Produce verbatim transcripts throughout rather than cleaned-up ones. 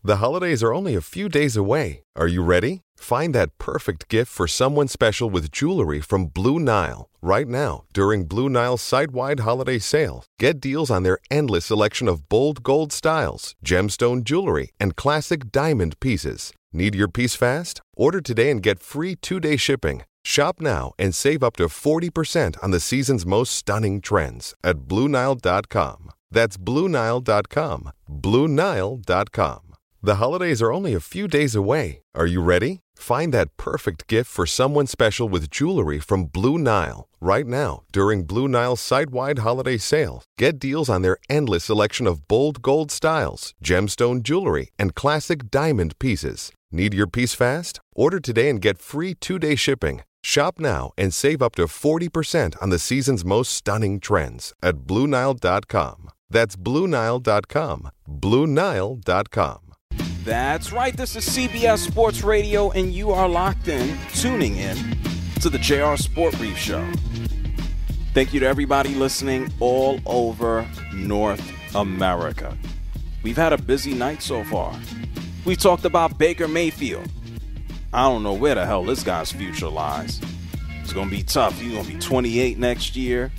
The holidays are only a few days away. Are you ready? Find that perfect gift for someone special with jewelry from Blue Nile. Right now, during Blue Nile's site-wide holiday sale, get deals on their endless selection of bold gold styles, gemstone jewelry, and classic diamond pieces. Need your piece fast? Order today and get free two-day shipping. Shop now and save up to forty percent on the season's most stunning trends at Blue Nile dot com. That's Blue Nile dot com. Blue Nile dot com. The holidays are only a few days away. Are you ready? Find that perfect gift for someone special with jewelry from Blue Nile. Right now, during Blue Nile's site-wide holiday sale, get deals on their endless selection of bold gold styles, gemstone jewelry, and classic diamond pieces. Need your piece fast? Order today and get free two-day shipping. Shop now and save up to forty percent on the season's most stunning trends at Blue Nile dot com. That's Blue Nile dot com. Blue Nile dot com. That's right. This is C B S Sports Radio, and you are locked in, tuning in to the J R Sport Brief Show. Thank you to everybody listening all over North America. We've had a busy night so far. We talked about Baker Mayfield. I don't know where the hell this guy's future lies. It's going to be tough. He's going to be twenty-eight next year.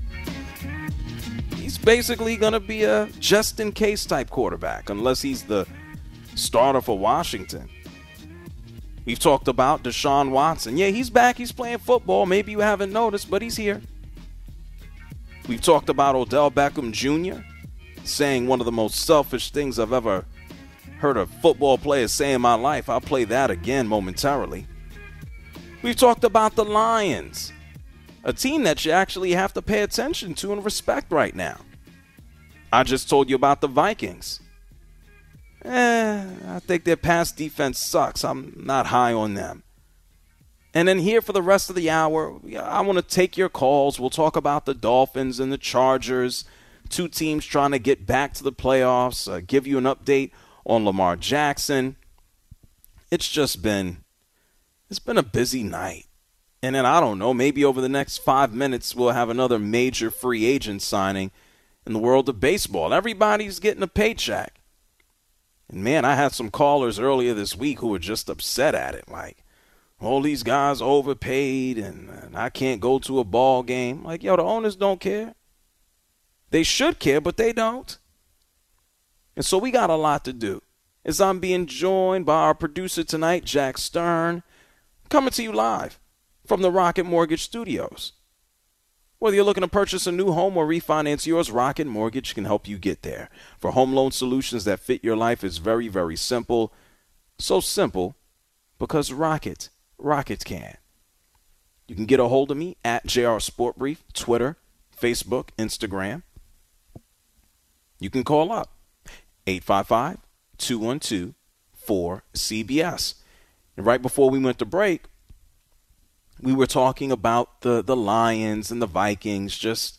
He's basically going to be a just-in-case type quarterback, unless he's the starter for Washington. We've talked about Deshaun Watson. Yeah, he's back. He's playing football. Maybe you haven't noticed, but he's here. We've talked about Odell Beckham Junior saying one of the most selfish things I've ever heard a football player say in my life. I'll play that again momentarily. We've talked about the Lions, a team that you actually have to pay attention to and respect right now. I just told you about the Vikings. Eh, I think their pass defense sucks. I'm not high on them. And then here for the rest of the hour, I want to take your calls. We'll talk about the Dolphins and the Chargers, two teams trying to get back to the playoffs, uh, give you an update on Lamar Jackson. It's just been, it's been a busy night. And then I don't know, maybe over the next five minutes we'll have another major free agent signing in the world of baseball. Everybody's getting a paycheck. And, man, I had some callers earlier this week who were just upset at it. Like, all these guys overpaid and, and I can't go to a ball game. Like, yo, the owners don't care. They should care, but they don't. And so we got a lot to do. As I'm being joined by our producer tonight, Jack Stern, coming to you live from the Rocket Mortgage Studios. Whether you're looking to purchase a new home or refinance yours, Rocket Mortgage can help you get there. For home loan solutions that fit your life is very, very simple. So simple because Rocket, Rocket can. You can get a hold of me at J R Sport Brief, Twitter, Facebook, Instagram. You can call up eight five five, two one two, four C B S. And right before we went to break, we were talking about the, the Lions and the Vikings. Just,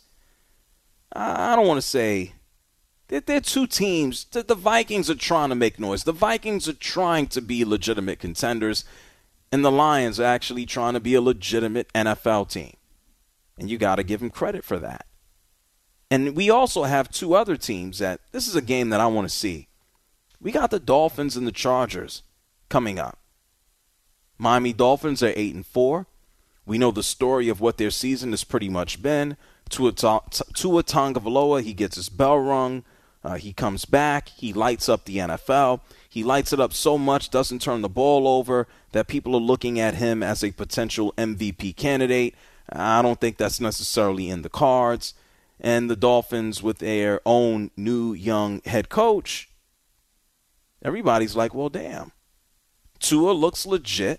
I don't want to say, they're, they're two teams. The, the Vikings are trying to make noise. The Vikings are trying to be legitimate contenders, and the Lions are actually trying to be a legitimate N F L team. And you got to give them credit for that. And we also have two other teams that, this is a game that I want to see. We got the Dolphins and the Chargers coming up. Miami Dolphins are eight and four. We know the story of what their season has pretty much been. Tua Tagovailoa, he gets his bell rung. Uh, he comes back. He lights up the N F L. He lights it up so much, doesn't turn the ball over, that people are looking at him as a potential M V P candidate. I don't think that's necessarily in the cards. And the Dolphins with their own new young head coach, everybody's like, well, damn. Tua looks legit.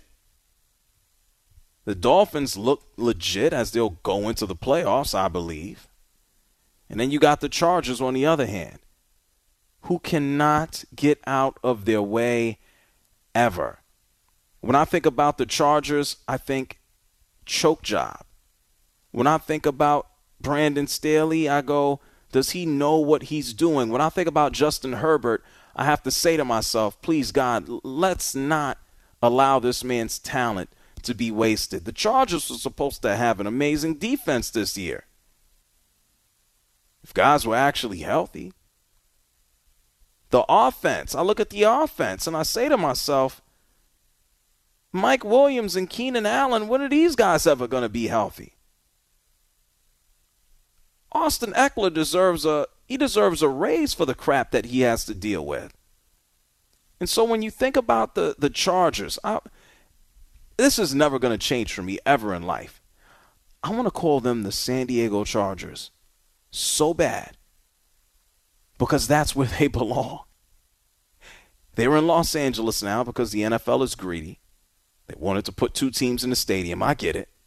The Dolphins look legit as they'll go into the playoffs, I believe. And then you got the Chargers on the other hand, who cannot get out of their way ever. When I think about the Chargers, I think choke job. When I think about Brandon Staley, I go, does he know what he's doing? When I think about Justin Herbert, I have to say to myself, please, God, let's not allow this man's talent to be wasted. The Chargers were supposed to have an amazing defense this year. If guys were actually healthy. The offense. I look at the offense and I say to myself, Mike Williams and Keenan Allen, when are these guys ever going to be healthy? Austin Eckler deserves a he deserves a raise for the crap that he has to deal with. And so when you think about the, the Chargers, I, this is never going to change for me ever in life. I want to call them the San Diego Chargers so bad because that's where they belong. They're in Los Angeles now because the N F L is greedy. They wanted to put two teams in the stadium. I get it.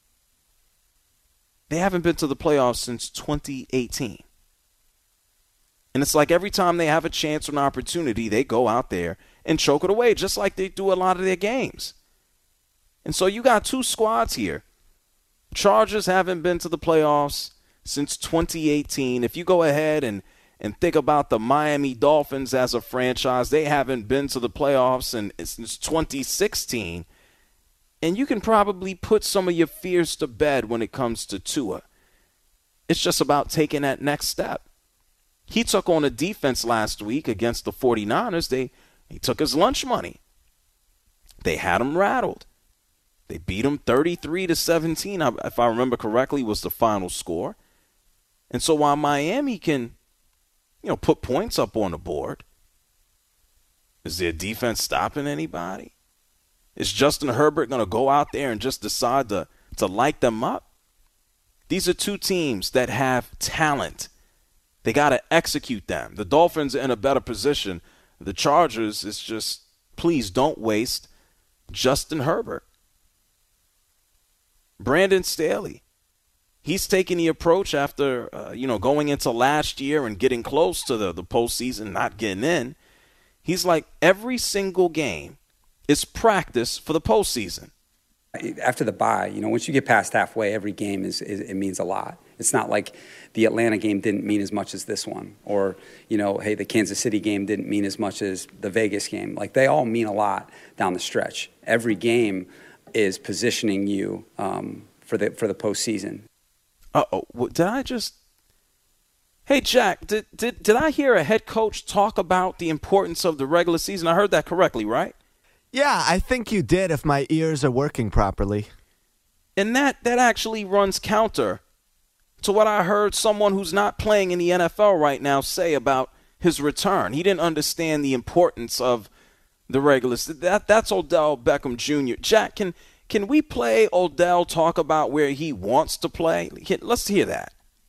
They haven't been to the playoffs since twenty eighteen. And it's like every time they have a chance or an opportunity, they go out there and choke it away, just like they do a lot of their games. And so you got two squads here. Chargers haven't been to the playoffs since twenty eighteen. If you go ahead and, and think about the Miami Dolphins as a franchise, they haven't been to the playoffs in, since twenty sixteen. And you can probably put some of your fears to bed when it comes to Tua. It's just about taking that next step. He took on a defense last week against the 49ers. They, he took his lunch money. They had him rattled. They beat him thirty-three to seventeen, if I remember correctly, was the final score. And so while Miami can, you know, put points up on the board, is their defense stopping anybody? Is Justin Herbert going to go out there and just decide to, to light them up? These are two teams that have talent. They got to execute them. The Dolphins are in a better position. The Chargers is just, please don't waste Justin Herbert. Brandon Staley, he's taking the approach after, uh, you know, going into last year and getting close to the, the postseason, not getting in. He's like, every single game is practice for the postseason. After the bye, you know, once you get past halfway, every game is, is it means a lot. It's not like the Atlanta game didn't mean as much as this one, or, you know, hey, the Kansas City game didn't mean as much as the Vegas game. Like, they all mean a lot down the stretch. Every game is positioning you um, for the for the postseason. Uh-oh, did I just? Hey, Jack, did did did I hear a head coach talk about the importance of the regular season? I heard that correctly, right? Yeah, I think you did if my ears are working properly. And that, that actually runs counter to what I heard someone who's not playing in the N F L right now say about his return. He didn't understand the importance of the regular season. That, that's Odell Beckham Junior Jack, can can we play Odell talk about where he wants to play? Let's hear that.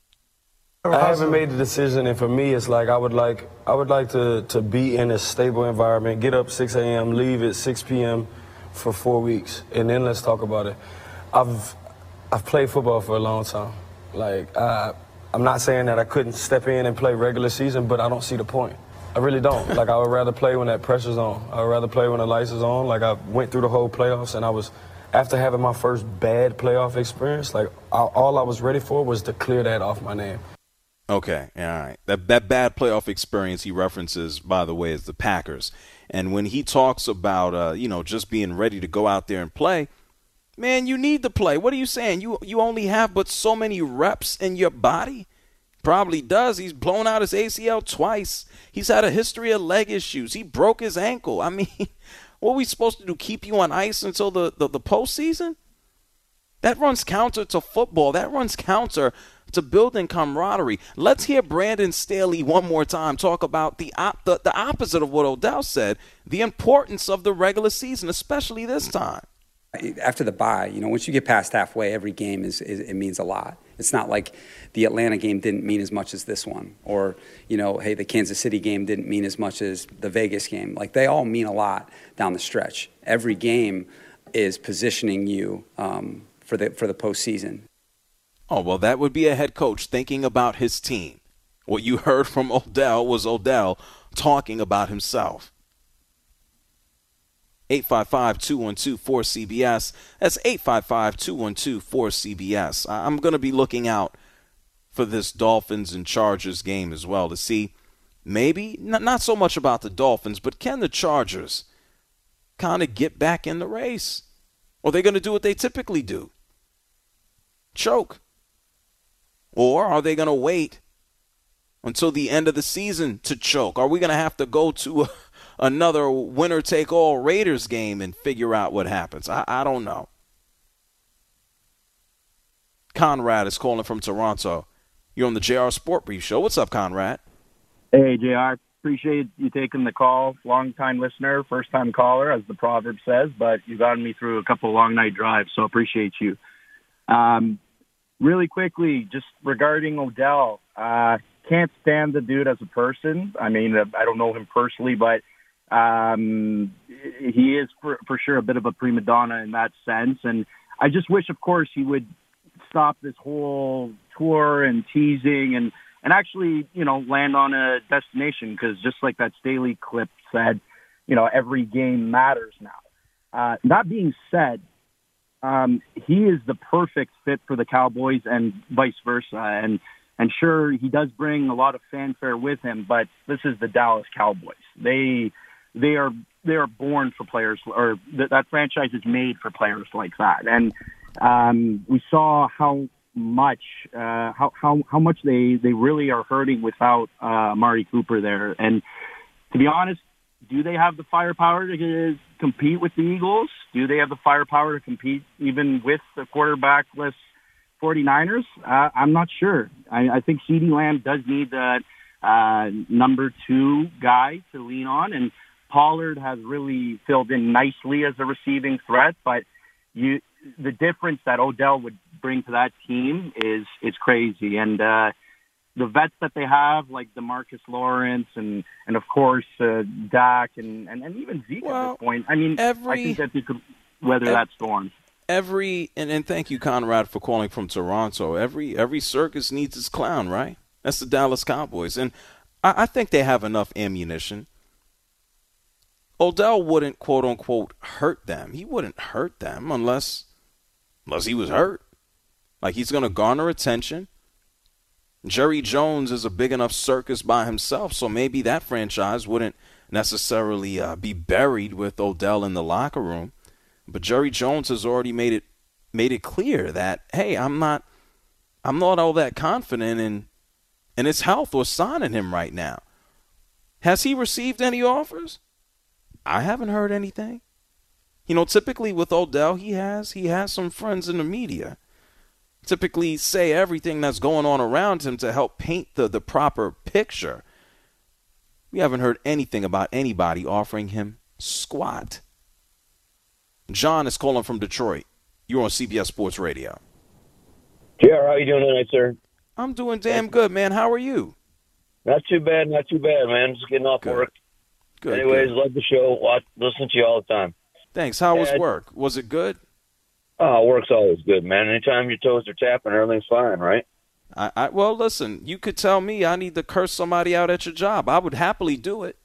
I haven't made the decision, and for me, it's like I would like I would like to, to be in a stable environment, get up six a.m., leave at six p.m. for four weeks, and then let's talk about it. I've I've played football for a long time. Like, I, I'm not saying that I couldn't step in and play regular season, but I don't see the point. I really don't. Like, I would rather play when that pressure's on. I would rather play when the lights is on. Like, I went through the whole playoffs, and I was, after having my first bad playoff experience, like, I, all I was ready for was to clear that off my name. Okay, all right. That that bad playoff experience he references, by the way, is the Packers. And when he talks about, uh, you know, just being ready to go out there and play, man, you need to play. What are you saying? You you only have but so many reps in your body? Probably does. He's blown out his A C L twice. He's had a history of leg issues. He broke his ankle. I mean, what are we supposed to do, keep you on ice until the, the, the postseason? That runs counter to football. That runs counter to building camaraderie. Let's hear Brandon Staley one more time talk about the, op- the the opposite of what Odell said, the importance of the regular season, especially this time. After the bye, you know, once you get past halfway, every game is, is it means a lot. It's not like the Atlanta game didn't mean as much as this one, or, you know, hey, the Kansas City game didn't mean as much as the Vegas game. Like, they all mean a lot down the stretch. Every game is positioning you um, for the for the postseason. Oh, well, that would be a head coach thinking about his team. What you heard from Odell was Odell talking about himself. eight five five, two one two, four C B S. That's eight five five, two one two, four C B S. I'm going to be looking out for this Dolphins and Chargers game as well to see maybe, not so much about the Dolphins, but can the Chargers kind of get back in the race? Or are they going to do what they typically do? Choke. Or are they going to wait until the end of the season to choke? Are we going to have to go to a, another winner-take-all Raiders game and figure out what happens? I, I don't know. Conrad is calling from Toronto. You're on the J R Sport Brief Show. What's up, Conrad? Hey, J R. Appreciate you taking the call. Long-time listener, first-time caller, as the proverb says, but you've gotten me through a couple of long night drives, so appreciate you. Um, really quickly, just regarding Odell, uh, can't stand the dude as a person. I mean, I don't know him personally, but um, he is for, for sure a bit of a prima donna in that sense. And I just wish, of course, he would stop this whole tour and teasing and And actually, you know, land on a destination, because just like that Staley clip said, you know, every game matters now. Uh, that being said, um, he is the perfect fit for the Cowboys and vice versa. And and sure, he does bring a lot of fanfare with him, but this is the Dallas Cowboys. They they are they are born for players, or th- that franchise is made for players like that. And um, we saw how. much uh how how how much they they really are hurting without uh Amari Cooper there. And to be honest, do they have the firepower to compete with the Eagles? Do they have the firepower to compete even with the quarterbackless 49ers? Uh, I'm not sure. I, I think CeeDee Lamb does need that uh number two guy to lean on, and Pollard has really filled in nicely as a receiving threat, but you the difference that Odell would bring to that team is is crazy. And uh, the vets that they have, like DeMarcus Lawrence and, and of course, uh, Dak and, and, and even Zeke well, at this point. I mean, every, I think that they could weather every, that storm. Every and, and thank you, Conrad, for calling from Toronto. Every every circus needs its clown, right? That's the Dallas Cowboys. And I, I think they have enough ammunition. Odell wouldn't, quote, unquote, hurt them. He wouldn't hurt them unless unless he was hurt. Like, he's going to garner attention. Jerry Jones is a big enough circus by himself, so maybe that franchise wouldn't necessarily uh, be buried with Odell in the locker room. But Jerry Jones has already made it made it clear that, hey, I'm not I'm not all that confident in in his health or signing him right now. Has he received any offers? I haven't heard anything. You know, typically with Odell, he has he has some friends in the media. Typically say everything that's going on around him to help paint the, the proper picture. We haven't heard anything about anybody offering him squat. John is calling from Detroit. You're on C B S Sports Radio. J R, how you doing tonight, sir? I'm doing damn good, man. How are you? Not too bad, not too bad, man. Just getting off good. work. Good. Anyways, good. love the show. Watch, listen to you all the time. Thanks. How was and, work? Was it good? Oh, work's always good, man. Anytime your toes are tapping, everything's fine, right? I, I well, listen. You could tell me I need to curse somebody out at your job. I would happily do it.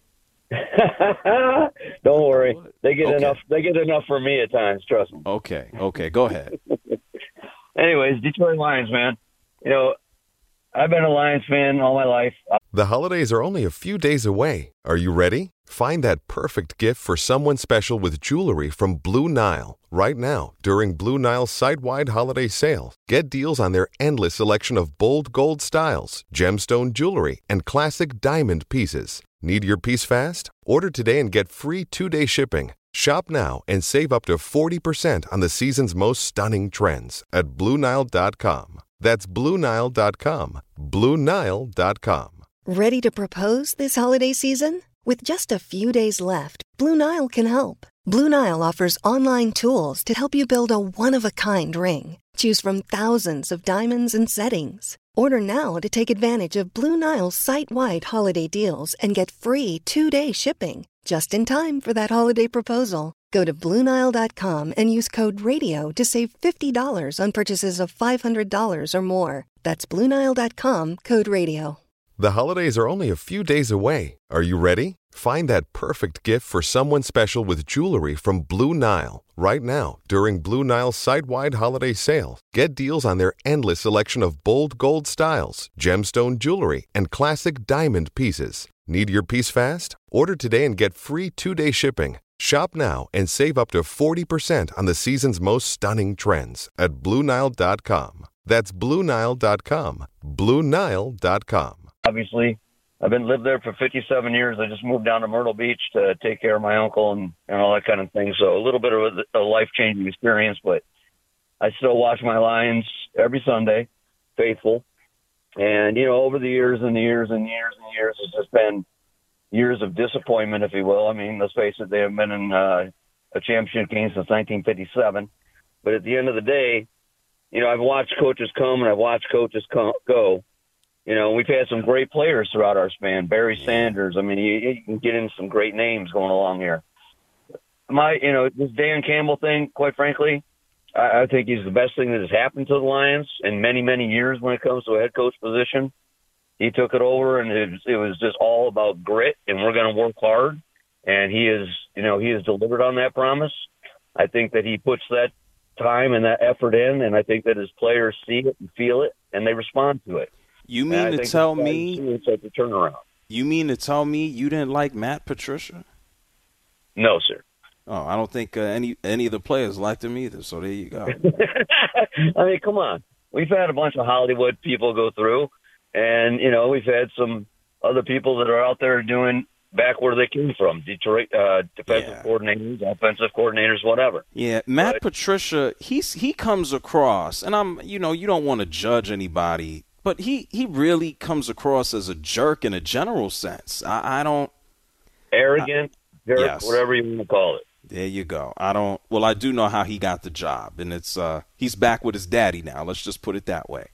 Don't worry. They get okay. enough. They get enough for me at times. Trust me. Okay. Okay. Go ahead. Anyways, Detroit Lions, man. You know, I've been a Lions fan all my life. The holidays are only a few days away. Are you ready? Find that perfect gift for someone special with jewelry from Blue Nile. Right now, during Blue Nile's site-wide holiday sale, get deals on their endless selection of bold gold styles, gemstone jewelry, and classic diamond pieces. Need your piece fast? Order today and get free two-day shipping. Shop now and save up to forty percent on the season's most stunning trends at Blue Nile dot com. That's Blue Nile dot com. Blue Nile dot com. Ready to propose this holiday season? With just a few days left, Blue Nile can help. Blue Nile offers online tools to help you build a one-of-a-kind ring. Choose from thousands of diamonds and settings. Order now to take advantage of Blue Nile's site-wide holiday deals and get free two-day shipping, just in time for that holiday proposal. Go to Blue Nile dot com and use code RADIO to save fifty dollars on purchases of five hundred dollars or more. That's Blue Nile dot com, code RADIO. The holidays are only a few days away. Are you ready? Find that perfect gift for someone special with jewelry from Blue Nile. Right now, during Blue Nile's site-wide holiday sale, get deals on their endless selection of bold gold styles, gemstone jewelry, and classic diamond pieces. Need your piece fast? Order today and get free two-day shipping. Shop now and save up to forty percent on the season's most stunning trends at Blue Nile dot com. That's Blue Nile dot com. Blue Nile dot com. obviously. I've been lived there for fifty-seven years. I just moved down to Myrtle Beach to take care of my uncle and, and all that kind of thing. So a little bit of a, a life-changing experience, but I still watch my Lions every Sunday, faithful. And, you know, over the years and the years and years and years, it's just been years of disappointment, if you will. I mean, let's face it, they have been in uh, a championship game since nineteen fifty-seven. But at the end of the day, you know, I've watched coaches come and I've watched coaches come, go. You know, we've had some great players throughout our span. Barry Sanders. I mean, you, you can get into some great names going along here. My, you know, this Dan Campbell thing, quite frankly, I, I think he's the best thing that has happened to the Lions in many, many years when it comes to a head coach position. He took it over, and it was, it was just all about grit, and we're going to work hard. And he is, you know, he has delivered on that promise. I think that he puts that time and that effort in, and I think that his players see it and feel it, and they respond to it. You mean to tell me it's like a turnaround? You mean to tell me you didn't like Matt Patricia? No, sir. Oh, I don't think uh, any any of the players liked him either. So there you go. I mean, come on. We've had a bunch of Hollywood people go through, and you know we've had some other people that are out there doing back where they came from, Detroit uh, defensive yeah. coordinators, offensive coordinators, whatever. Yeah, Matt but, Patricia, he's he comes across, and I'm, you know, you don't want to judge anybody, but he, he really comes across as a jerk in a general sense. I, I don't arrogant, I, jerk, yes. whatever you want to call it. There you go. I don't. Well, I do know how he got the job, and it's uh, he's back with his daddy now. Let's just put it that way.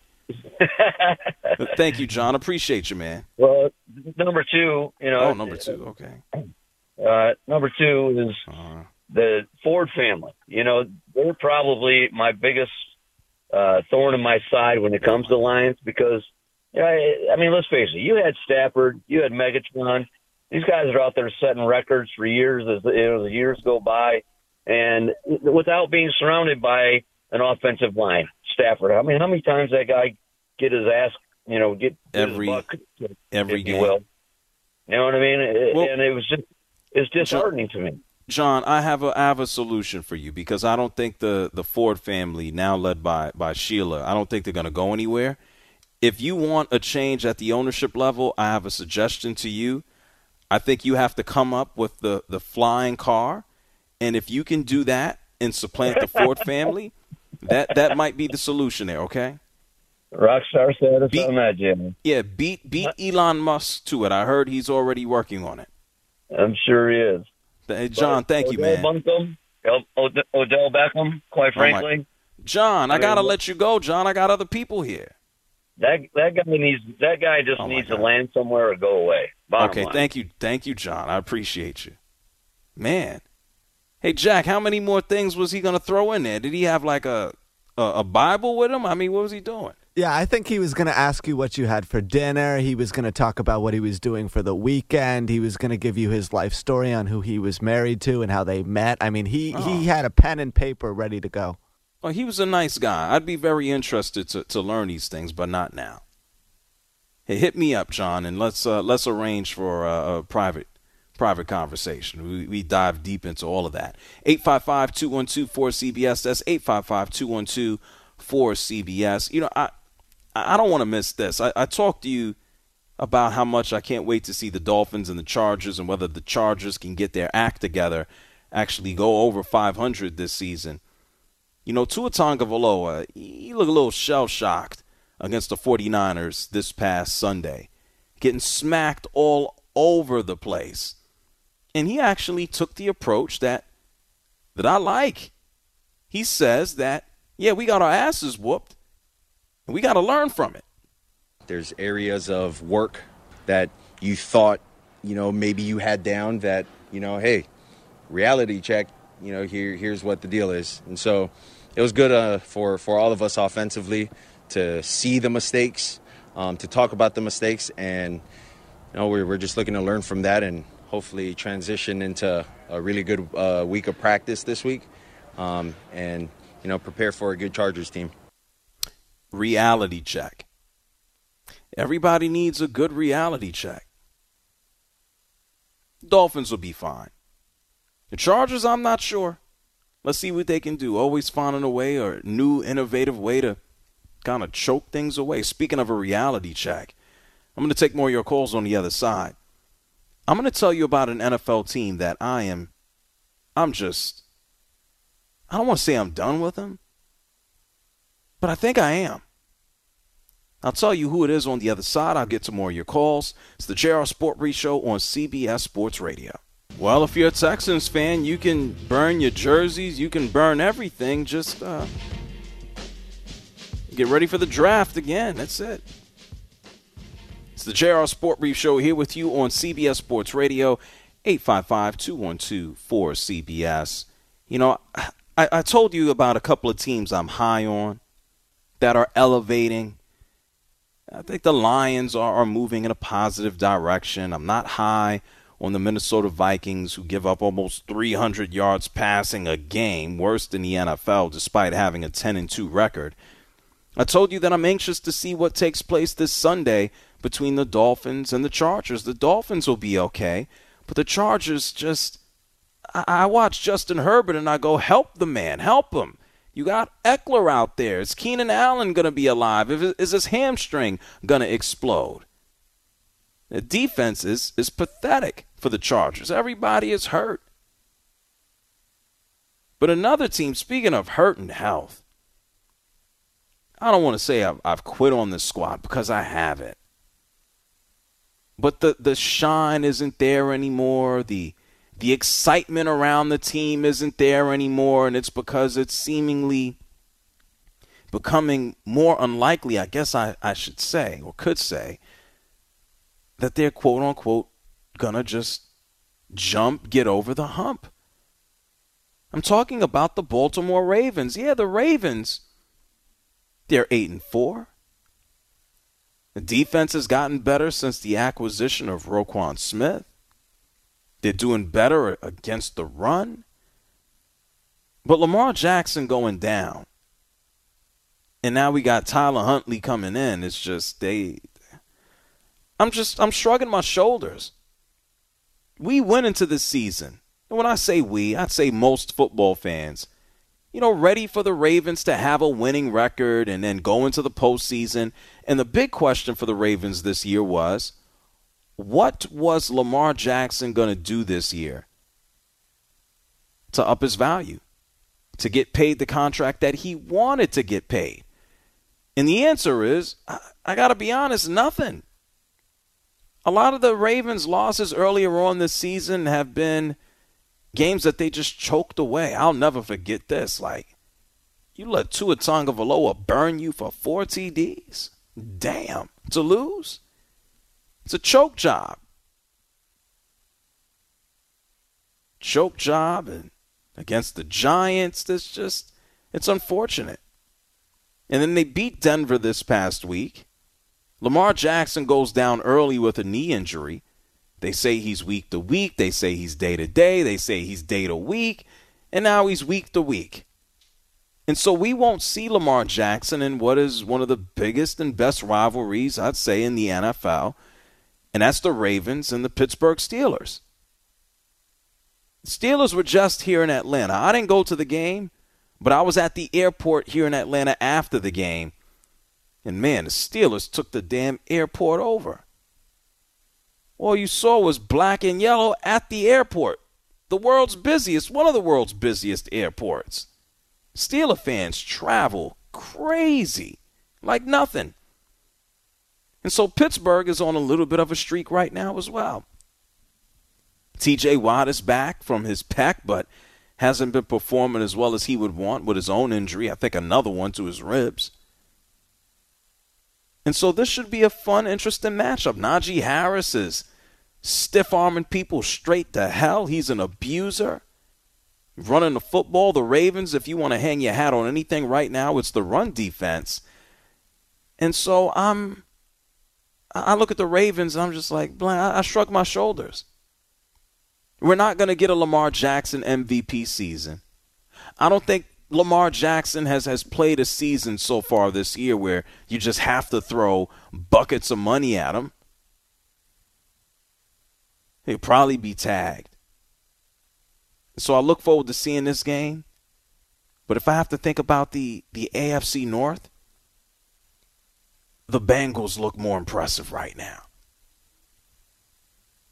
Thank you, John. Appreciate you, man. Well, number two, you know. Oh, number two. Okay. Uh, number two is uh, the Ford family. You know, they're probably my biggest uh, thorn in my side when it comes to Lions because, you know, I, I mean, let's face it. You had Stafford, you had Megatron. These guys are out there setting records for years as you know, the years go by, and without being surrounded by an offensive line. Stafford. I mean, how many times that guy get his ass, you know, get every his buck, every if game. You will. You know what I mean? Well, and it was just it's disheartening John, to me. John, I have a I have a solution for you because I don't think the, the Ford family, now led by by Sheila, I don't think they're going to go anywhere. If you want a change at the ownership level, I have a suggestion to you. I think you have to come up with the, the flying car, and if you can do that and supplant the Ford family. That that might be the solution there, okay? Rockstar status beat, on that, Jimmy. Yeah, beat beat Elon Musk to it. I heard he's already working on it. I'm sure he is. Hey, John, but thank Odell you, man. Bunkum, Od- Odell Beckham, quite frankly. Oh John, I, I gotta mean, let you go, John. I got other people here. That that guy needs that guy just oh needs to land somewhere or go away. Bottom okay, line. thank you, thank you, John. I appreciate you, man. Hey, Jack, how many more things was he gonna throw in there? Did he have like a A, a Bible with him? I mean, what was he doing? Yeah, I think he was going to ask you what you had for dinner. He was going to talk about what he was doing for the weekend. He was going to give you his life story on who he was married to and how they met. I mean, he, oh. he had a pen and paper ready to go. Well, he was a nice guy. I'd be very interested to, to learn these things, but not now. Hey, hit me up, John, and let's uh, let's arrange for a, a private private conversation. We, we dive deep into all of that. eight five five, two one two, four C B S. That's eight five five, two one two, four C B S. You know, I I don't want to miss this. I, I talked to you about how much I can't wait to see the Dolphins and the Chargers and whether the Chargers can get their act together, actually go over five hundred this season. You know, Tua Tagovailoa, he looked a little shell-shocked against the 49ers this past Sunday, getting smacked all over the place. And he actually took the approach that that I like. He says that, yeah, we got our asses whooped, and we got to learn from it. There's areas of work that you thought, you know, maybe you had down that, you know, hey, reality check, you know, here here's what the deal is. And so it was good uh, for, for all of us offensively to see the mistakes, um, to talk about the mistakes, and, you know, we're, we're just looking to learn from that and hopefully transition into a really good uh, week of practice this week um, and, you know, prepare for a good Chargers team. Reality check. Everybody needs a good reality check. Dolphins will be fine. The Chargers, I'm not sure. Let's see what they can do. Always finding a way or new innovative way to kind of choke things away. Speaking of a reality check, I'm going to take more of your calls on the other side. I'm going to tell you about an N F L team that I am, I'm just, I don't want to say I'm done with them, but I think I am. I'll tell you who it is on the other side. I'll get to more of your calls. It's the J R Sport Brief Show on C B S Sports Radio. Well, if you're a Texans fan, you can burn your jerseys. You can burn everything. Just uh, get ready for the draft again. That's it. It's the J R Sport Brief Show here with you on C B S Sports Radio, eight five five, two one two, four C B S. You know, I, I told you about a couple of teams I'm high on that are elevating. I think the Lions are, are moving in a positive direction. I'm not high on the Minnesota Vikings, who give up almost three hundred yards passing a game, worse than the N F L, despite having a ten and two record. I told you that I'm anxious to see what takes place this Sunday between the Dolphins and the Chargers. The Dolphins will be okay, but the Chargers just, I, I watch Justin Herbert and I go, help the man, help him. You got Eckler out there. Is Keenan Allen going to be alive? Is his hamstring going to explode? The defense is, is pathetic for the Chargers. Everybody is hurt. But another team, speaking of hurt and health, I don't want to say I've, I've quit on this squad because I haven't. But the, the shine isn't there anymore. The The excitement around the team isn't there anymore, and it's because it's seemingly becoming more unlikely, I guess I, I should say, or could say, that they're quote-unquote gonna just jump, get over the hump. I'm talking about the Baltimore Ravens. Yeah, the Ravens, they're eight and four. The defense has gotten better since the acquisition of Roquan Smith. They're doing better against the run. But Lamar Jackson going down. And now we got Tyler Huntley coming in. It's just they I'm just I'm shrugging my shoulders. We went into the season. And when I say we, I'd say most football fans, you know, ready for the Ravens to have a winning record and then go into the postseason. And the big question for the Ravens this year was, what was Lamar Jackson going to do this year to up his value, to get paid the contract that he wanted to get paid? And the answer is, I, I got to be honest, nothing. A lot of the Ravens' losses earlier on this season have been games that they just choked away. I'll never forget this. Like, you let Tua Tagovailoa burn you for four T Ds? Damn. To lose? It's a choke job. Choke job and against the Giants. That's just, it's unfortunate. And then they beat Denver this past week. Lamar Jackson goes down early with a knee injury. They say he's week to week. They say he's day to day. They say he's day to week. And now he's week to week. And so we won't see Lamar Jackson in what is one of the biggest and best rivalries, I'd say, in the N F L. And that's the Ravens and the Pittsburgh Steelers. The Steelers were just here in Atlanta. I didn't go to the game, but I was at the airport here in Atlanta after the game. And, man, the Steelers took the damn airport over. All you saw was black and yellow at the airport. The world's busiest, one of the world's busiest airports. Steeler fans travel crazy, like nothing. And so Pittsburgh is on a little bit of a streak right now as well. T J Watt is back from his pec, but hasn't been performing as well as he would want with his own injury. I think another one to his ribs. And so this should be a fun, interesting matchup. Najee Harris is stiff-arming people straight to hell. He's an abuser. Running the football, the Ravens, if you want to hang your hat on anything right now, it's the run defense. And so I'm, I look at the Ravens and I'm just like, I shrug my shoulders. We're not going to get a Lamar Jackson M V P season. I don't think Lamar Jackson has, has played a season so far this year where you just have to throw buckets of money at him. He'll probably be tagged. So I look forward to seeing this game. But if I have to think about the, the A F C North, the Bengals look more impressive right now.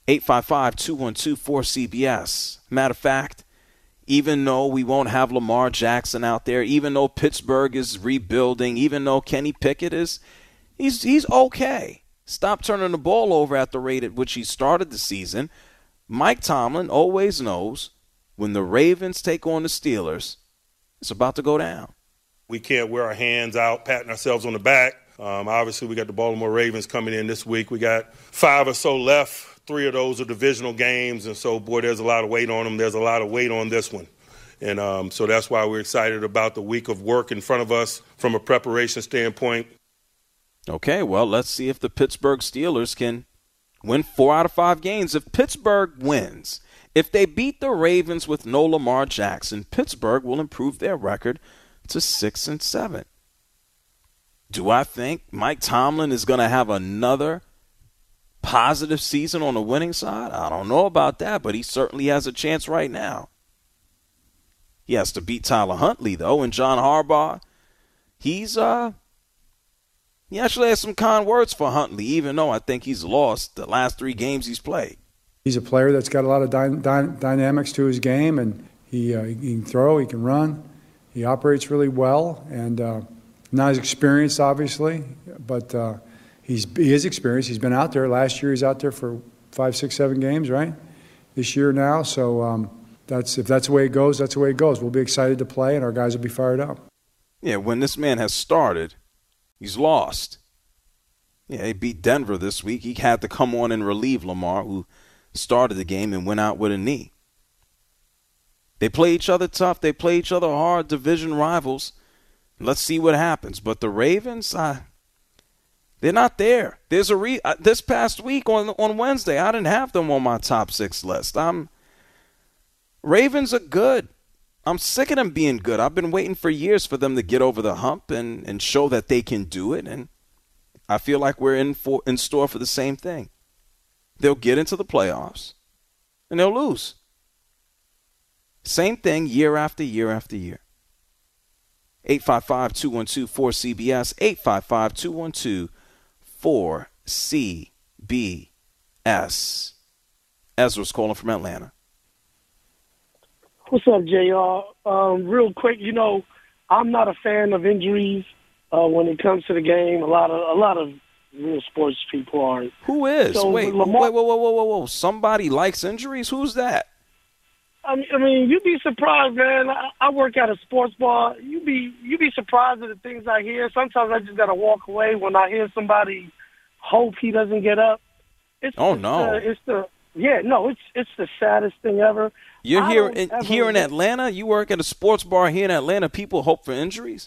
eight five five, two one two, four C B S. Matter of fact, even though we won't have Lamar Jackson out there, even though Pittsburgh is rebuilding, even though Kenny Pickett is, he's he's okay. Stop turning the ball over at the rate at which he started the season. Mike Tomlin always knows when the Ravens take on the Steelers, it's about to go down. We can't wear our hands out, patting ourselves on the back. Um, obviously, we got the Baltimore Ravens coming in this week. We got five or so left. Three of those are divisional games, and so, boy, there's a lot of weight on them. There's a lot of weight on this one. And um, so that's why we're excited about the week of work in front of us from a preparation standpoint. Okay, well, let's see if the Pittsburgh Steelers can win four out of five games. If Pittsburgh wins, if they beat the Ravens with no Lamar Jackson, Pittsburgh will improve their record to six and seven. Do I think Mike Tomlin is going to have another positive season on the winning side? I don't know about that, but he certainly has a chance right now. He has to beat Tyler Huntley, though, and John Harbaugh, he's uh he actually has some kind words for Huntley, even though I think he's lost the last three games he's played. He's a player that's got a lot of dy- dy- dynamics to his game, and he, uh, he can throw, he can run, he operates really well, and uh, not as experienced, obviously, but uh, he's he is experienced. He's been out there. Last year he's out there for five, six, seven games, right? This year now, so um, that's if that's the way it goes, that's the way it goes. We'll be excited to play, and our guys will be fired up. Yeah, when this man has started, he's lost. Yeah, he beat Denver this week. He had to come on and relieve Lamar, who started the game and went out with a knee. They play each other tough. They play each other hard, division rivals. Let's see what happens. But the Ravens, uh, they're not there. There's a re- uh, this past week on on Wednesday, I didn't have them on my top six list. I'm Ravens are good. I'm sick of them being good. I've been waiting for years for them to get over the hump and, and show that they can do it. And I feel like we're in for in store for the same thing. They'll get into the playoffs, and they'll lose. Same thing year after year after year. eight five five, two one two, four C B S, eight five five, two one two, four C B S. Ezra's calling from Atlanta. What's up, J R? Um, real quick, you know, I'm not a fan of injuries uh, when it comes to the game. A lot of a lot of real sports people are. Who is? So wait, Lamar, wait, whoa, whoa, whoa, whoa, whoa. Somebody likes injuries? Who's that? I mean, I mean, you'd be surprised, man. I, I work at a sports bar. You'd be you'd be surprised at the things I hear. Sometimes I just gotta walk away when I hear somebody hope he doesn't get up. It's, oh it's no! The, it's the yeah, no, it's it's the saddest thing ever. You're I here in, ever, here in Atlanta. You work at a sports bar here in Atlanta. People hope for injuries.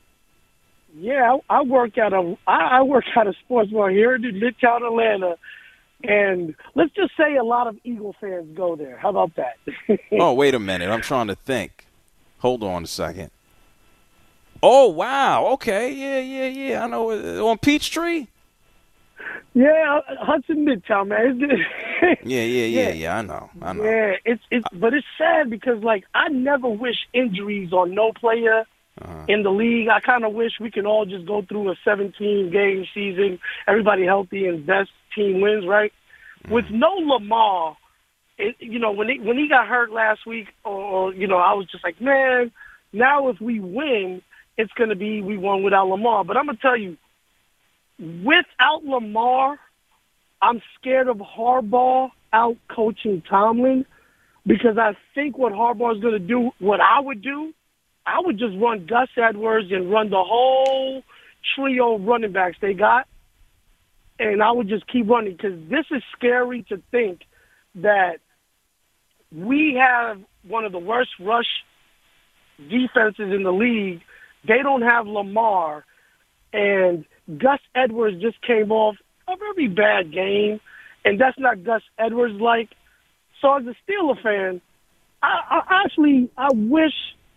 Yeah, I, I work at a I, I work at a sports bar here in Midtown Atlanta, and let's just say a lot of Eagle fans go there. How about that? Oh, wait a minute. I'm trying to think. Hold on a second. Oh, wow. Okay. Yeah, yeah, yeah. I know. On Peachtree? Yeah, Hudson Midtown, man. yeah, yeah, yeah, yeah. I know. I know. Yeah, it's it's, but it's sad because like I never wish injuries on no player uh-huh. in the league. I kind of wish we can all just go through a seventeen game season, everybody healthy and best team wins, right? Mm. With no Lamar, it, you know, when he when he got hurt last week, or, or you know, I was just like, man, now if we win, it's gonna be we won without Lamar. But I'm gonna tell you. Without Lamar, I'm scared of Harbaugh out coaching Tomlin because I think what Harbaugh is going to do, what I would do, I would just run Gus Edwards and run the whole trio of running backs they got, and I would just keep running because this is scary to think that we have one of the worst rush defenses in the league. They don't have Lamar, and Gus Edwards just came off a very bad game, and that's not Gus Edwards like. So as a Steeler fan, I, I actually I wish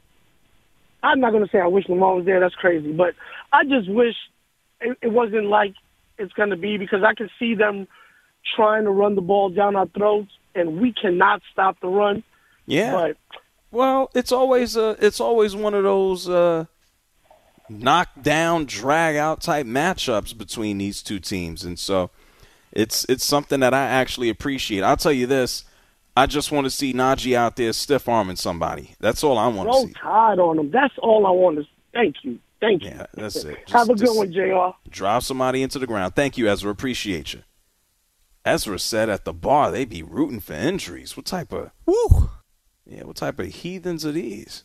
I'm not going to say I wish Lamar was there. That's crazy, but I just wish it, it wasn't like it's going to be because I can see them trying to run the ball down our throats, and we cannot stop the run. Yeah. But, well, it's always uh, it's always one of those. Uh... knock down, drag out type matchups between these two teams. And so It's it's something that I actually appreciate. I'll tell you this. I just want to see Najee out there stiff-arming somebody. That's all I want to Roll see. Tide on them. That's all I want to see. Thank you. Thank you. Yeah, that's it. Just, Have a good just one, J R. Drive somebody into the ground. Thank you, Ezra. Appreciate you. Ezra said at the bar they be rooting for injuries. What type of Woo. Yeah, what type of heathens are these?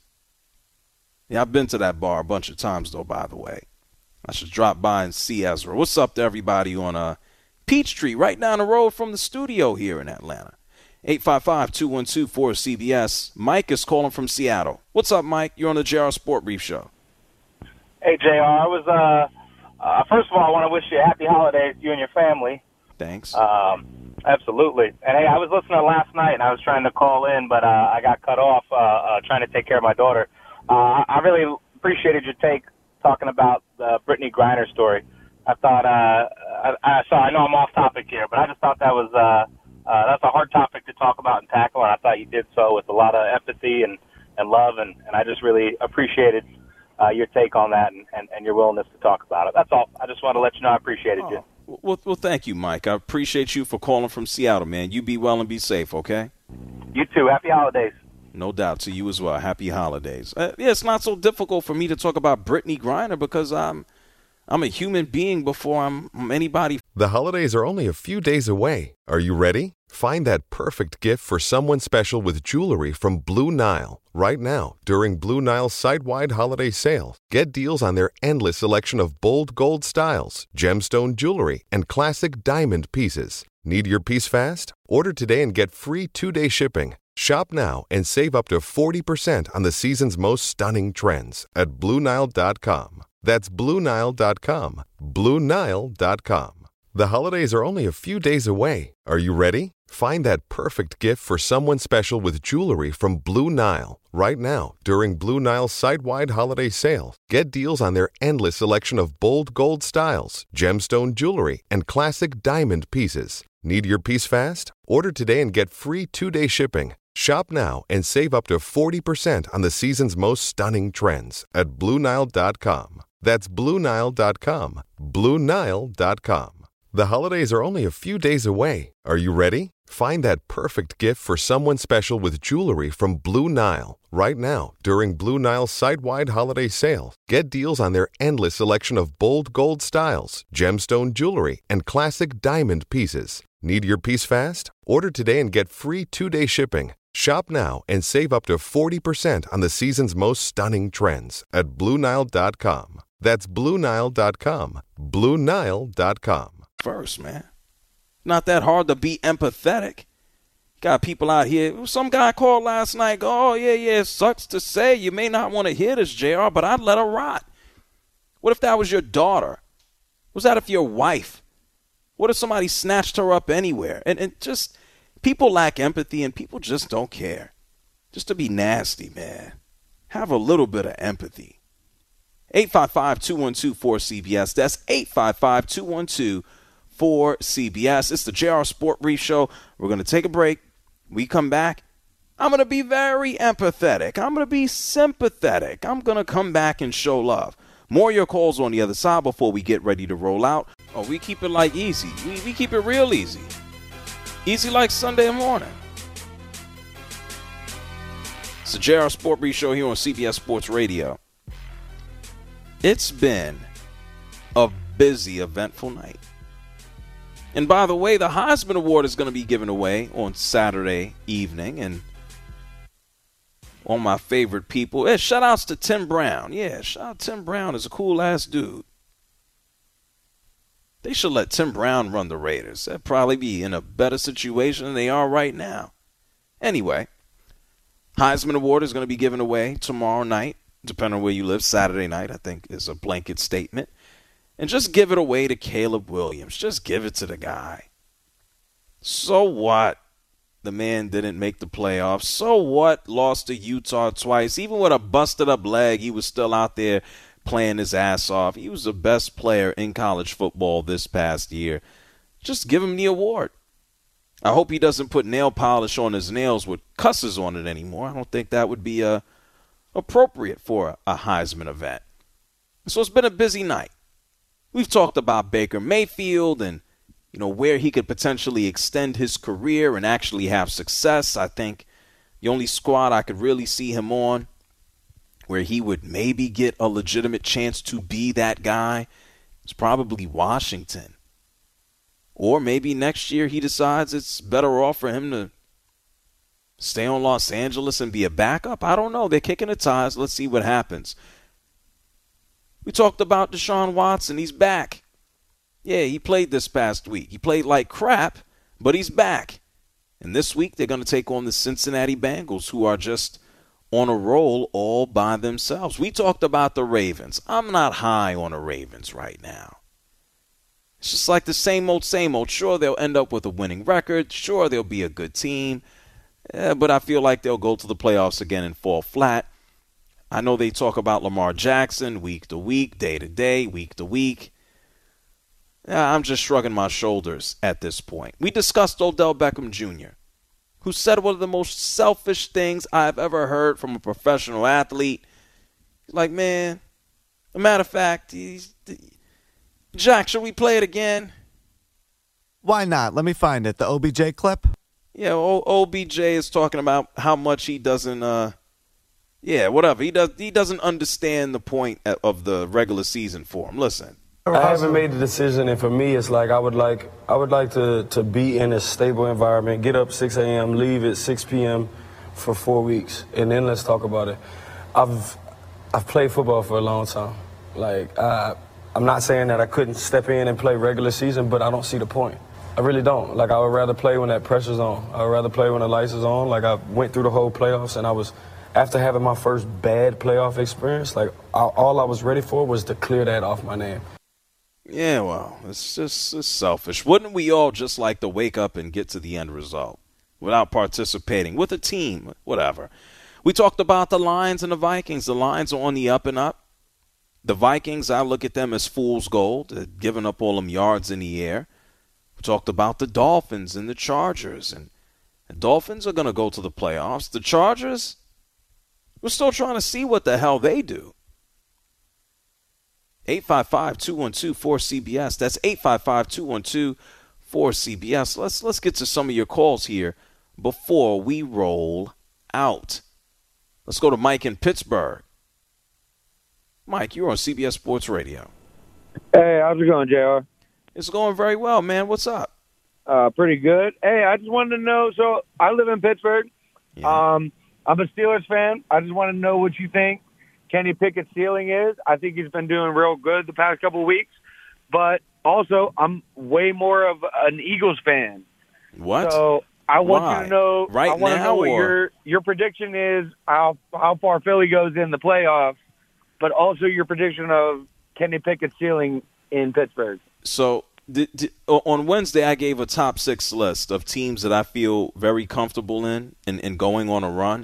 Yeah, I've been to that bar a bunch of times, though, by the way. I should drop by and see Ezra. What's up to everybody on uh, Peachtree, right down the road from the studio here in Atlanta? eight five five, two one two, four C B S. Mike is calling from Seattle. What's up, Mike? You're on the J R Sport Brief Show. Hey, J R. I was, uh, uh, first of all, I want to wish you a happy holidays, you and your family. Thanks. Um, absolutely. And, hey, I was listening last night, and I was trying to call in, but uh, I got cut off uh, uh, trying to take care of my daughter. Uh, I really appreciated your take talking about the Brittany Griner story. I thought, uh, I, I, sorry, I know I'm off topic here, but I just thought that was, uh, uh, that's a hard topic to talk about and tackle, and I thought you did so with a lot of empathy and, and love, and, and I just really appreciated uh, your take on that and, and, and your willingness to talk about it. That's all. I just wanted to let you know I appreciated oh. you. Well, well, thank you, Mike. I appreciate you for calling from Seattle, man. You be well and be safe, okay? You too. Happy holidays. No doubt to you as well. Happy holidays. Uh, yeah, it's not so difficult for me to talk about Brittany Griner because I'm I'm a human being before I'm, I'm anybody. The holidays are only a few days away. Are you ready? Find that perfect gift for someone special with jewelry from Blue Nile. Right now, during Blue Nile's site-wide holiday sale, get deals on their endless selection of bold gold styles, gemstone jewelry, and classic diamond pieces. Need your piece fast? Order today and get free two-day shipping. Shop now and save up to forty percent on the season's most stunning trends at Blue Nile dot com. That's Blue Nile dot com. Blue Nile dot com. The holidays are only a few days away. Are you ready? Find that perfect gift for someone special with jewelry from Blue Nile. Right now, during Blue Nile's site-wide holiday sale, get deals on their endless selection of bold gold styles, gemstone jewelry, and classic diamond pieces. Need your piece fast? Order today and get free two-day shipping. Shop now and save up to forty percent on the season's most stunning trends at Blue Nile dot com. That's Blue Nile dot com. Blue Nile dot com. The holidays are only a few days away. Are you ready? Find that perfect gift for someone special with jewelry from Blue Nile. Right now, during Blue Nile's site-wide holiday sale, get deals on their endless selection of bold gold styles, gemstone jewelry, and classic diamond pieces. Need your piece fast? Order today and get free two-day shipping. Shop now and save up to forty percent on the season's most stunning trends at Blue Nile dot com. That's Blue Nile dot com. Blue Nile dot com. First, man. Not that hard to be empathetic. Got people out here. Some guy called last night. Go, oh, yeah, yeah, it sucks to say. You may not want to hear this, J R, but I'd let her rot. What if that was your daughter? Was that if your wife? What if somebody snatched her up anywhere? And, and just... People lack empathy, and people just don't care. Just to be nasty, man. Have a little bit of empathy. eight five five, two one two, four C B S. That's eight five five, two one two, four C B S. It's the J R Sport Brief Show. We're going to take a break. We come back. I'm going to be very empathetic. I'm going to be sympathetic. I'm going to come back and show love. More of your calls on the other side before we get ready to roll out. Oh, we keep it like easy. We, we keep it real easy. Easy like Sunday morning. It's the J R Sport Brief Show here on C B S Sports Radio. It's been a busy, eventful night. And by the way, the Heisman Award is going to be given away on Saturday evening. And one of my favorite people, yeah, shout outs to Tim Brown. Yeah, shout out Tim Brown is a cool ass dude. They should let Tim Brown run the Raiders. They'd probably be in a better situation than they are right now. Anyway, Heisman Award is going to be given away tomorrow night, depending on where you live. Saturday night, I think, is a blanket statement. And just give it away to Caleb Williams. Just give it to the guy. So what? The man didn't make the playoffs. So what? Lost to Utah twice. Even with a busted up leg, he was still out there playing his ass off. He was the best player in college football this past year. Just give him the award. I hope he doesn't put nail polish on his nails with cusses on it anymore. I don't think that would be uh, appropriate for a Heisman event. So it's been a busy night. We've talked about Baker Mayfield and you know, where he could potentially extend his career and actually have success. I think the only squad I could really see him on where he would maybe get a legitimate chance to be that guy is probably Washington. Or maybe next year he decides it's better off for him to stay on Los Angeles and be a backup. I don't know. They're kicking the tires. Let's see what happens. We talked about Deshaun Watson. He's back. Yeah, he played this past week. He played like crap, but he's back. And this week they're going to take on the Cincinnati Bengals, who are just on a roll all by themselves. We talked about the Ravens. I'm not high on the Ravens right now. It's just like the same old, same old. Sure, they'll end up with a winning record. Sure, they'll be a good team. Eh, but I feel like they'll go to the playoffs again and fall flat. I know they talk about Lamar Jackson week to week, day to day, week to week. I'm just shrugging my shoulders at this point. We discussed Odell Beckham Junior, who said one of the most selfish things I've ever heard from a professional athlete. He's like, man, a matter of fact, he's, Jack, should we play it again? Why not? Let me find it. The O B J clip? Yeah, o- O B J is talking about how much he doesn't, uh, yeah, whatever. He, does, he doesn't understand the point of the regular season for him. Listen. I haven't made the decision, and for me, it's like I would like I would like to, to be in a stable environment, get up six a.m., leave at six p.m. for four weeks, and then let's talk about it. I've I've played football for a long time. Like I, I'm not saying that I couldn't step in and play regular season, but I don't see the point. I really don't. Like I would rather play when that pressure's on. I would rather play when the lights is on. Like I went through the whole playoffs, and I was after having my first bad playoff experience. Like I, all I was ready for was to clear that off my name. Yeah, well, it's just it's selfish. Wouldn't we all just like to wake up and get to the end result without participating with a team, whatever? We talked about the Lions and the Vikings. The Lions are on the up and up. The Vikings, I look at them as fool's gold, uh, giving up all them yards in the air. We talked about the Dolphins and the Chargers. And the Dolphins are going to go to the playoffs. The Chargers, we're still trying to see what the hell they do. eight five five, two one two, four C B S. That's eight five five, two one two, four C B S. Let's let's get to some of your calls here before we roll out. Let's go to Mike in Pittsburgh. Mike, you're on C B S Sports Radio. Hey, how's it going, J R? It's going very well, man. What's up? Uh, pretty good. Hey, I just wanted to know, so I live in Pittsburgh. Yeah. Um, I'm a Steelers fan. I just want to know what you think Kenny Pickett's ceiling is. I think he's been doing real good the past couple of weeks. But also, I'm way more of an Eagles fan. What? So I want Why? you to know. Right I want to now, know what or? your your prediction is. How how far Philly goes in the playoffs, but also your prediction of Kenny Pickett's ceiling in Pittsburgh. So d- d- on Wednesday, I gave a top six list of teams that I feel very comfortable in and, and going on a run.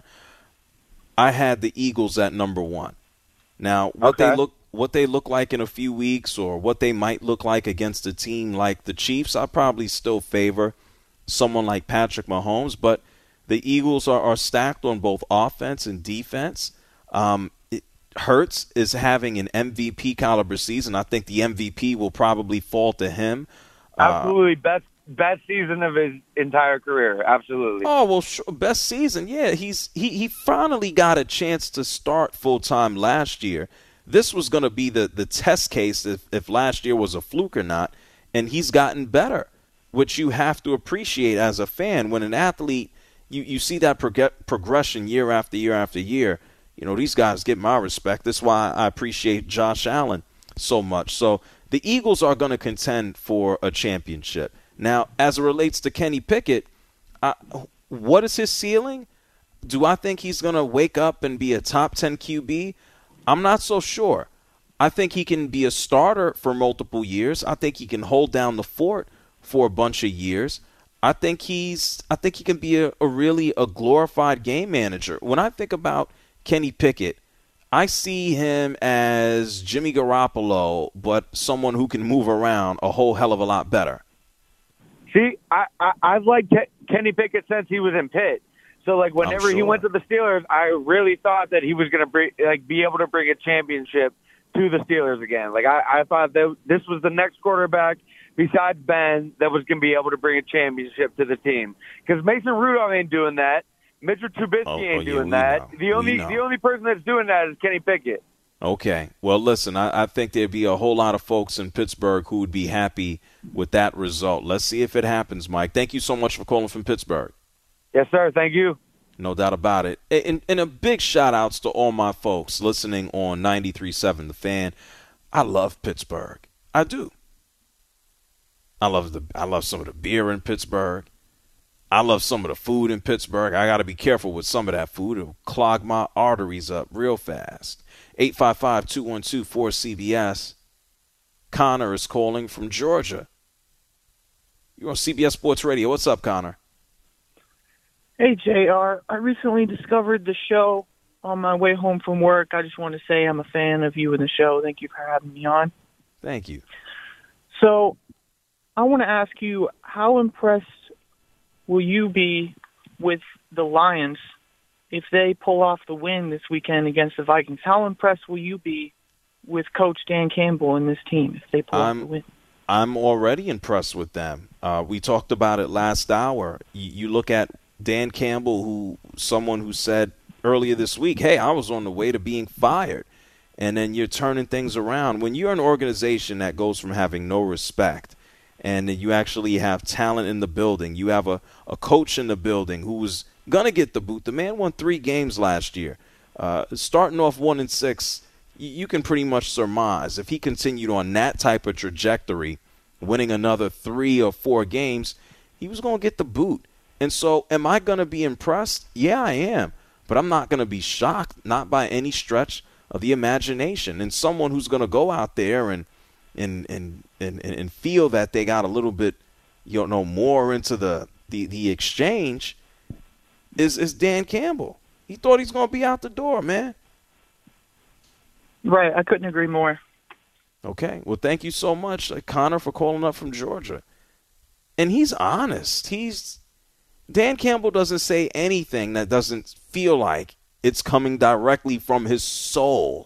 I had the Eagles at number one. Now, what Okay. they look what they look like in a few weeks or what they might look like against a team like the Chiefs, I probably still favor someone like Patrick Mahomes. But the Eagles are, are stacked on both offense and defense. Um, it, Hurts is having an M V P caliber season. I think the M V P will probably fall to him. Absolutely, best best season of his entire career. Absolutely. Oh, well, sure, best season. Yeah, he's he, he finally got a chance to start full-time last year. This was going to be the, the test case if, if last year was a fluke or not, and he's gotten better, which you have to appreciate as a fan. When an athlete, you, you see that prog- progression year after year after year, you know, these guys get my respect. That's why I appreciate Josh Allen so much. So the Eagles are going to contend for a championship. Now, as it relates to Kenny Pickett, I, what is his ceiling? Do I think he's going to wake up and be a top ten Q B? I'm not so sure. I think he can be a starter for multiple years. I think he can hold down the fort for a bunch of years. I think he's. I think he can be a, a really a glorified game manager. When I think about Kenny Pickett, I see him as Jimmy Garoppolo, but someone who can move around a whole hell of a lot better. See, I, I, I've liked Ke- Kenny Pickett since he was in Pitt. So, like, whenever sure. he went to the Steelers, I really thought that he was going to bring, like, be able to bring a championship to the Steelers again. Like, I, I thought that this was the next quarterback besides Ben that was going to be able to bring a championship to the team. Because Mason Rudolph ain't doing that. Mitchell Trubisky Oh, ain't oh, yeah, doing we that. know. The only We know. the only person that's doing that is Kenny Pickett. Okay. Well, listen, I, I think there'd be a whole lot of folks in Pittsburgh who would be happy with that result. Let's see if it happens, Mike. Thank you so much for calling from Pittsburgh. Yes, sir. Thank you. No doubt about it. And, and a big shout-outs to all my folks listening on ninety-three point seven The Fan. I love Pittsburgh. I do. I love the. I love some of the beer in Pittsburgh. I love some of the food in Pittsburgh. I got to be careful with some of that food. It'll clog my arteries up real fast. eight five five, two one two, four C B S. Connor is calling from Georgia. You're on C B S Sports Radio. What's up, Connor? Hey, J R. I recently discovered the show on my way home from work. I just want to say I'm a fan of you and the show. Thank you for having me on. Thank you. So I want to ask you, how impressed will you be with the Lions if they pull off the win this weekend against the Vikings? How impressed will you be with Coach Dan Campbell and this team if they pull I'm, off the win? I'm already impressed with them. Uh, we talked about it last hour. You, you look at Dan Campbell, who someone who said earlier this week, hey, I was on the way to being fired. And then you're turning things around. When you're an organization that goes from having no respect and you actually have talent in the building, you have a, a coach in the building who was going to get the boot. The man won three games last year. Uh, starting off one and six, you, you can pretty much surmise if he continued on that type of trajectory, winning another three or four games, he was going to get the boot. And so am I going to be impressed? Yeah, I am. But I'm not going to be shocked, not by any stretch of the imagination. And someone who's going to go out there and and, and and and feel that they got a little bit, you know, more into the, the, the exchange is, is Dan Campbell. He thought he's going to be out the door, man. Right. I couldn't agree more. Okay. Well, thank you so much, Connor, for calling up from Georgia. And he's honest. He's Dan Campbell doesn't say anything that doesn't feel like it's coming directly from his soul.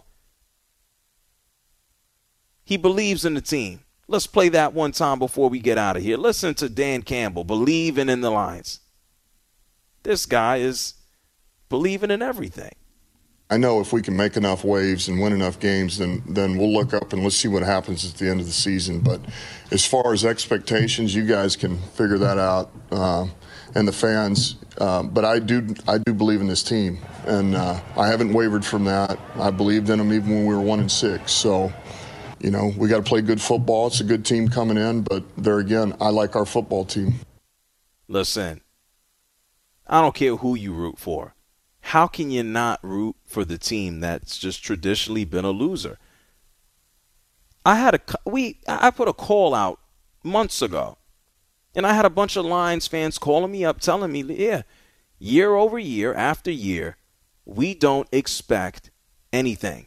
He believes in the team. Let's play that one time before we get out of here. Listen to Dan Campbell believing in the Lions. This guy is believing in everything. I know if we can make enough waves and win enough games, then then we'll look up and let's see what happens at the end of the season. But as far as expectations, you guys can figure that out, uh, and the fans. Uh, but I do I do believe in this team, and uh, I haven't wavered from that. I believed in them even when we were one and six. So, you know, we got to play good football. It's a good team coming in, but there again, I like our football team. Listen, I don't care who you root for. How can you not root for the team that's just traditionally been a loser? I had a we I put a call out months ago, and I had a bunch of Lions fans calling me up, telling me, yeah, year over year after year, we don't expect anything.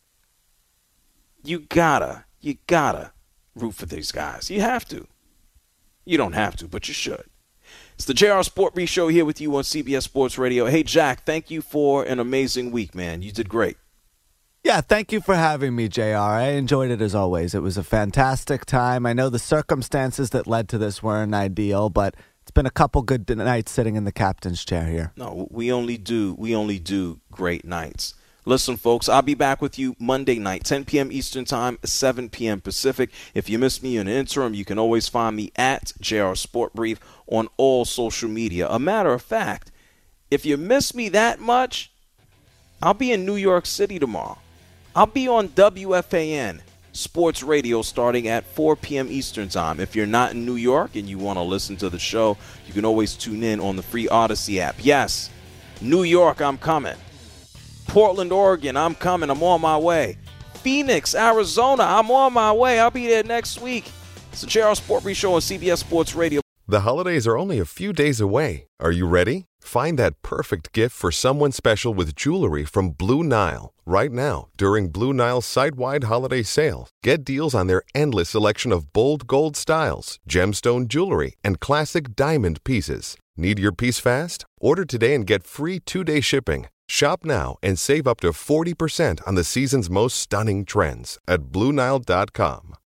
You gotta, you gotta root for these guys. You have to. You don't have to, but you should. It's the J R Sport Brief Show here with you on C B S Sports Radio. Hey, Jack, thank you for an amazing week, man. You did great. Yeah, thank you for having me, J R. I enjoyed it as always. It was a fantastic time. I know the circumstances that led to this weren't ideal, but it's been a couple good nights sitting in the captain's chair here. No, we only do, we only do great nights. Listen, folks, I'll be back with you Monday night, ten p.m. Eastern Time, seven p.m. Pacific. If you miss me in the interim, you can always find me at J R Sport Brief on all social media. A matter of fact, if you miss me that much, I'll be in New York City tomorrow. I'll be on W F A N Sports Radio starting at four p.m. Eastern Time. If you're not in New York and you want to listen to the show, you can always tune in on the free Odyssey app. Yes, New York, I'm coming. Portland, Oregon, I'm coming. I'm on my way. Phoenix, Arizona, I'm on my way. I'll be there next week. It's the J R Sport Brief Show on C B S Sports Radio. The holidays are only a few days away. Are you ready? Find that perfect gift for someone special with jewelry from Blue Nile. Right now, during Blue Nile's site-wide holiday sale, get deals on their endless selection of bold gold styles, gemstone jewelry, and classic diamond pieces. Need your piece fast? Order today and get free two-day shipping. Shop now and save up to forty percent on the season's most stunning trends at Blue Nile dot com.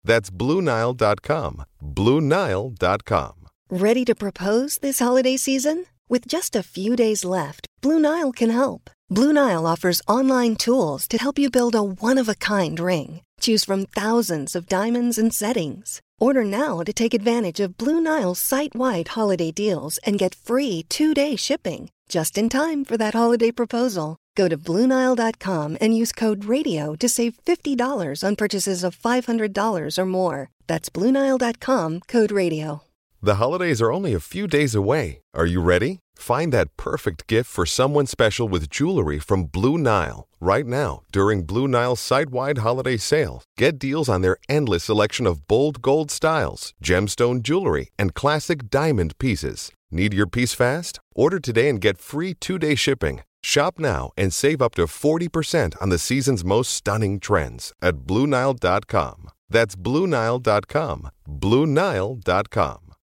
That's Blue Nile dot com. Blue Nile dot com. Ready to propose this holiday season? With just a few days left, Blue Nile can help. Blue Nile offers online tools to help you build a one-of-a-kind ring. Choose from thousands of diamonds and settings. Order now to take advantage of Blue Nile's site-wide holiday deals and get free two-day shipping. Just in time for that holiday proposal. Go to Blue Nile dot com and use code RADIO to save fifty dollars on purchases of five hundred dollars or more. That's Blue Nile dot com, code RADIO. The holidays are only a few days away. Are you ready? Find that perfect gift for someone special with jewelry from Blue Nile. Right now, during Blue Nile's site-wide holiday sale, get deals on their endless selection of bold gold styles, gemstone jewelry, and classic diamond pieces. Need your piece fast? Order today and get free two-day shipping. Shop now and save up to forty percent on the season's most stunning trends at Blue Nile dot com. That's Blue Nile dot com. Blue Nile dot com.